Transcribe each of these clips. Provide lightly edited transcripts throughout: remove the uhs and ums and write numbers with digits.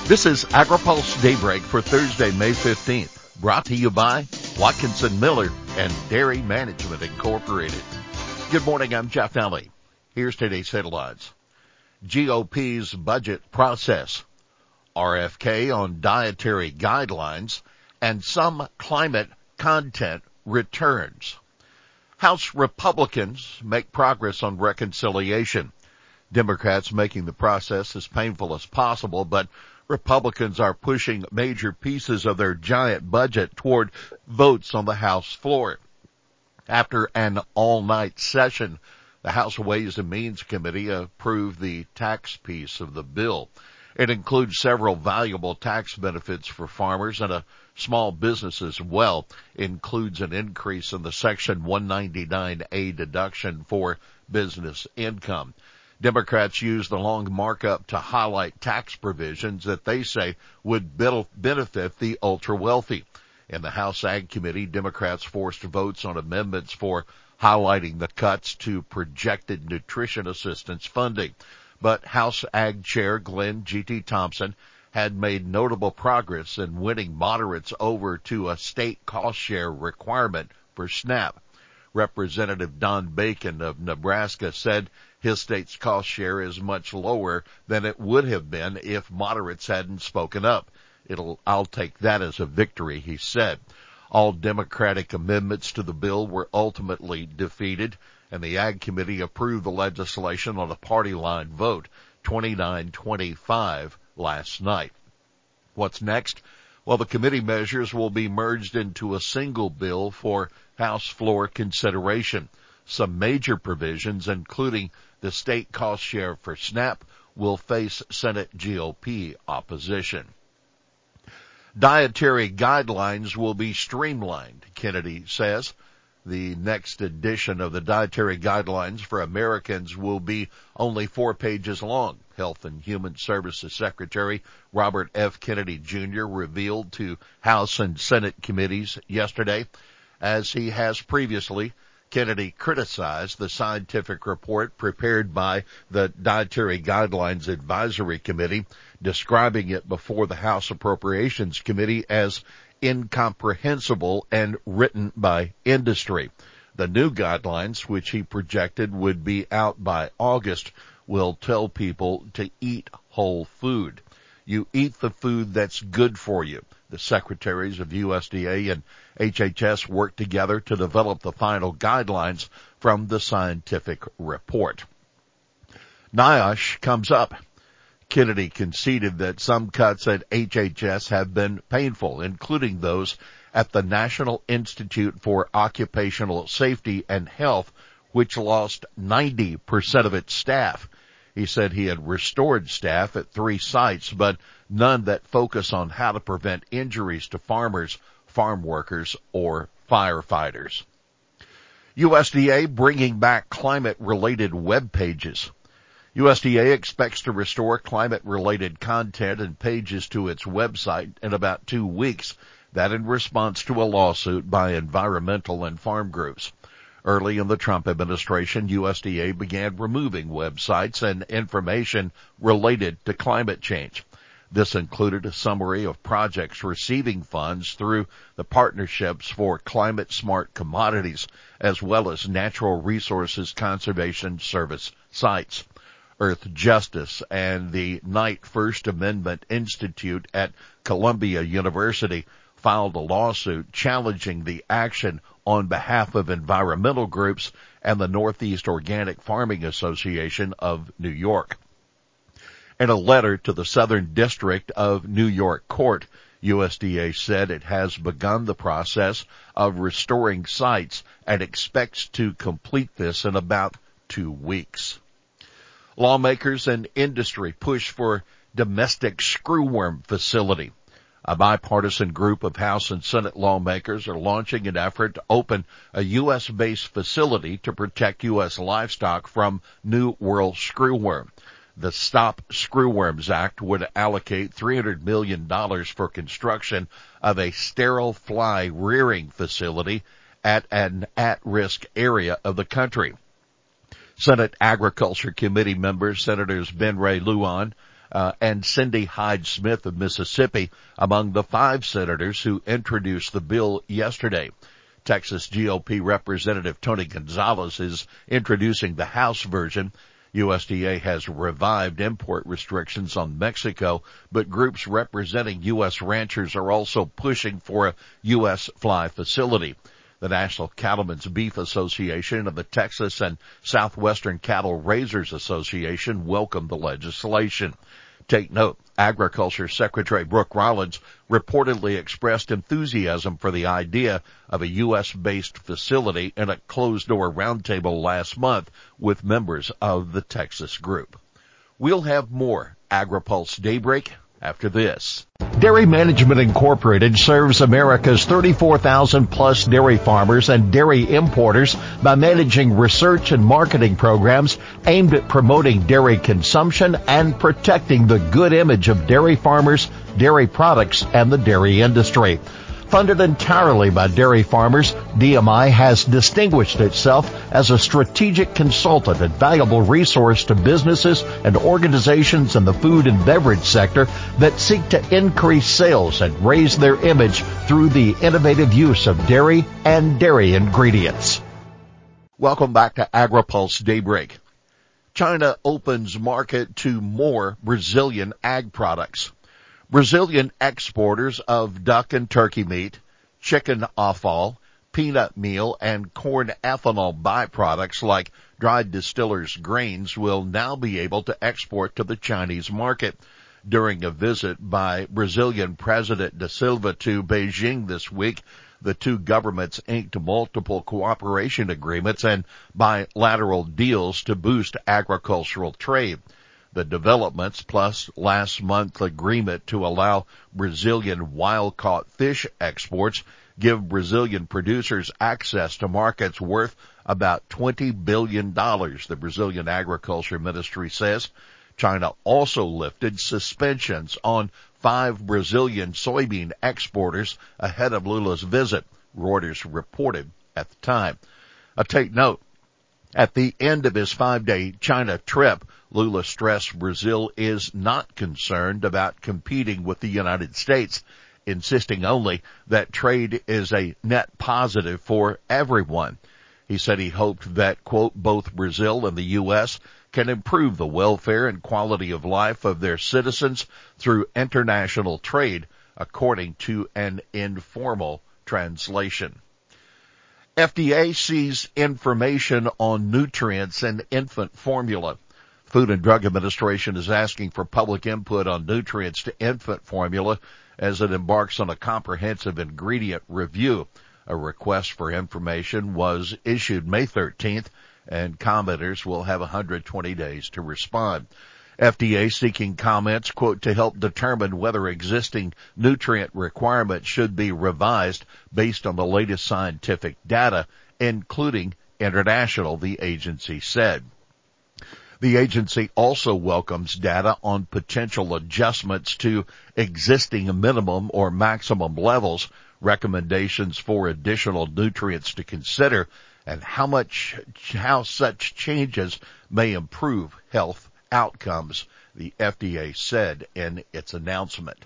This is AgriPulse Daybreak for Thursday, May 15th, brought to you by Watkinson Miller and Dairy Management Incorporated. Good morning, I'm Jeff Nally. Here's today's headlines. GOP's budget process, RFK on dietary guidelines, and some climate content returns. House Republicans make progress on reconciliation. Democrats making the process as painful as possible, but Republicans are pushing major pieces of their giant budget toward votes on the House floor. After an all-night session, the House Ways and Means Committee approved the tax piece of the bill. It includes several valuable tax benefits for farmers and a small business as well. Includes an increase in the Section 199A deduction for business income. Democrats used the long markup to highlight tax provisions that they say would benefit the ultra-wealthy. In the House Ag Committee, Democrats forced votes on amendments for highlighting the cuts to projected nutrition assistance funding. But House Ag Chair Glenn G.T. Thompson had made notable progress in winning moderates over to a state cost share requirement for SNAP. Representative Don Bacon of Nebraska said his state's cost share is much lower than it would have been if moderates hadn't spoken up. I'll take that as a victory, he said. All Democratic amendments to the bill were ultimately defeated, and the Ag Committee approved the legislation on a party line vote, 29-25 last night. What's next? Well, the committee measures will be merged into a single bill for House floor consideration. Some major provisions, including the state cost share for SNAP, will face Senate GOP opposition. Dietary guidelines will be streamlined, Kennedy says. The next edition of the dietary guidelines for Americans will be only 4 pages long. Health and Human Services Secretary Robert F. Kennedy Jr. revealed to House and Senate committees yesterday. As he has previously, Kennedy criticized the scientific report prepared by the Dietary Guidelines Advisory Committee, describing it before the House Appropriations Committee as incomprehensible and written by industry. The new guidelines, which he projected would be out by August, will tell people to eat whole food. You eat the food that's good for you. The secretaries of USDA and HHS worked together to develop the final guidelines from the scientific report. NIOSH comes up. Kennedy conceded that some cuts at HHS have been painful, including those at the National Institute for Occupational Safety and Health, which lost 90% of its staff. He said he had restored staff at 3 sites, but none that focus on how to prevent injuries to farmers, farm workers, or firefighters. USDA bringing back climate-related web pages. USDA expects to restore climate-related content and pages to its website in about 2 weeks, that in response to a lawsuit by environmental and farm groups. Early in the Trump administration, USDA began removing websites and information related to climate change. This included a summary of projects receiving funds through the Partnerships for Climate-Smart Commodities, as well as Natural Resources Conservation Service sites. Earth Justice and the Knight First Amendment Institute at Columbia University filed a lawsuit challenging the action on behalf of environmental groups and the Northeast Organic Farming Association of New York. In a letter to the Southern District of New York Court, USDA said it has begun the process of restoring sites and expects to complete this in about 2 weeks. Lawmakers and industry push for domestic screwworm facility. A bipartisan group of House and Senate lawmakers are launching an effort to open a U.S.-based facility to protect U.S. livestock from New World screwworm. The Stop Screwworms Act would allocate $300 million for construction of a sterile fly rearing facility at an at-risk area of the country. Senate Agriculture Committee members Senators Ben Ray Lujan, and Cindy Hyde-Smith of Mississippi among the 5 senators who introduced the bill yesterday. Texas GOP Representative Tony Gonzalez is introducing the House version. USDA has revived import restrictions on Mexico, but groups representing U.S. ranchers are also pushing for a U.S. fly facility. The National Cattlemen's Beef Association and the Texas and Southwestern Cattle Raisers Association welcome the legislation. Take note, Agriculture Secretary Brooke Rollins reportedly expressed enthusiasm for the idea of a U.S.-based facility in a closed-door roundtable last month with members of the Texas group. We'll have more AgriPulse Daybreak after this. Dairy Management Incorporated serves America's 34,000-plus dairy farmers and dairy importers by managing research and marketing programs aimed at promoting dairy consumption and protecting the good image of dairy farmers, dairy products, and the dairy industry. Funded entirely by dairy farmers, DMI has distinguished itself as a strategic consultant and valuable resource to businesses and organizations in the food and beverage sector that seek to increase sales and raise their image through the innovative use of dairy and dairy ingredients. Welcome back to AgriPulse Daybreak. China opens market to more Brazilian ag products. Brazilian exporters of duck and turkey meat, chicken offal, peanut meal, and corn ethanol byproducts like dried distillers' grains will now be able to export to the Chinese market. During a visit by Brazilian President Da Silva to Beijing this week, the two governments inked multiple cooperation agreements and bilateral deals to boost agricultural trade. The developments, plus last month's agreement to allow Brazilian wild-caught fish exports, give Brazilian producers access to markets worth about $20 billion, the Brazilian Agriculture Ministry says. China also lifted suspensions on 5 Brazilian soybean exporters ahead of Lula's visit, Reuters reported at the time. Take note, at the end of his 5-day China trip, Lula stressed Brazil is not concerned about competing with the United States, insisting only that trade is a net positive for everyone. He said he hoped that, quote, both Brazil and the U.S. can improve the welfare and quality of life of their citizens through international trade, according to an informal translation. FDA sees information on nutrients in infant formula. Food and Drug Administration is asking for public input on nutrients to infant formula as it embarks on a comprehensive ingredient review. A request for information was issued May 13th, and commenters will have 120 days to respond. FDA seeking comments, quote, to help determine whether existing nutrient requirements should be revised based on the latest scientific data, including international, the agency said. The agency also welcomes data on potential adjustments to existing minimum or maximum levels, recommendations for additional nutrients to consider, and how such changes may improve health outcomes, the FDA said in its announcement.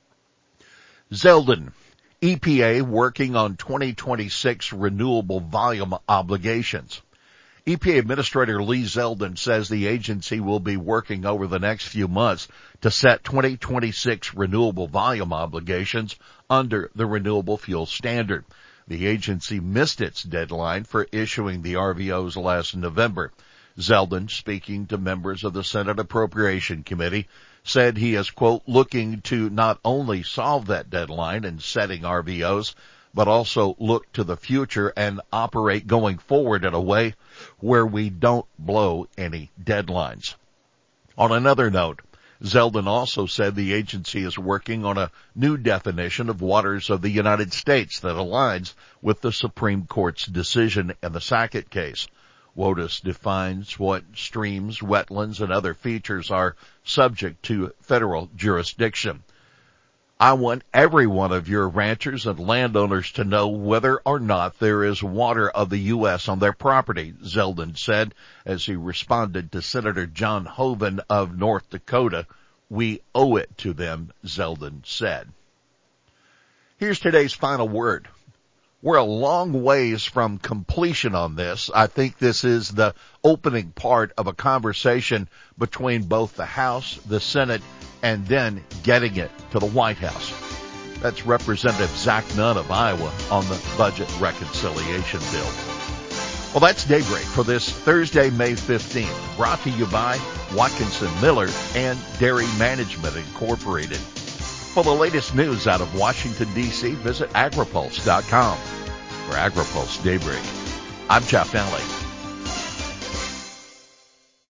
Zeldin, EPA working on 2026 renewable volume obligations. EPA Administrator Lee Zeldin says the agency will be working over the next few months to set 2026 renewable volume obligations under the Renewable Fuel Standard. The agency missed its deadline for issuing the RVOs last November. Zeldin, speaking to members of the Senate Appropriation Committee, said he is, quote, looking to not only solve that deadline in setting RVOs, but also look to the future and operate going forward in a way where we don't blow any deadlines. On another note, Zeldin also said the agency is working on a new definition of waters of the United States that aligns with the Supreme Court's decision in the Sackett case. WOTUS defines what streams, wetlands, and other features are subject to federal jurisdiction. I want every one of your ranchers and landowners to know whether or not there is water of the U.S. on their property, Zeldin said as he responded to Senator John Hoeven of North Dakota, We owe it to them, Zeldin said. Here's today's final word. We're a long ways from completion on this. I think this is the opening part of a conversation between both the House, the Senate, and then getting it to the White House. That's Representative Zach Nunn of Iowa on the budget reconciliation bill. Well, that's Daybreak for this Thursday, May 15th, brought to you by Watkinson Miller and Dairy Management Incorporated. For the latest news out of Washington, D.C., visit agripulse.com. For AgriPulse Daybreak, I'm Jeff Alley.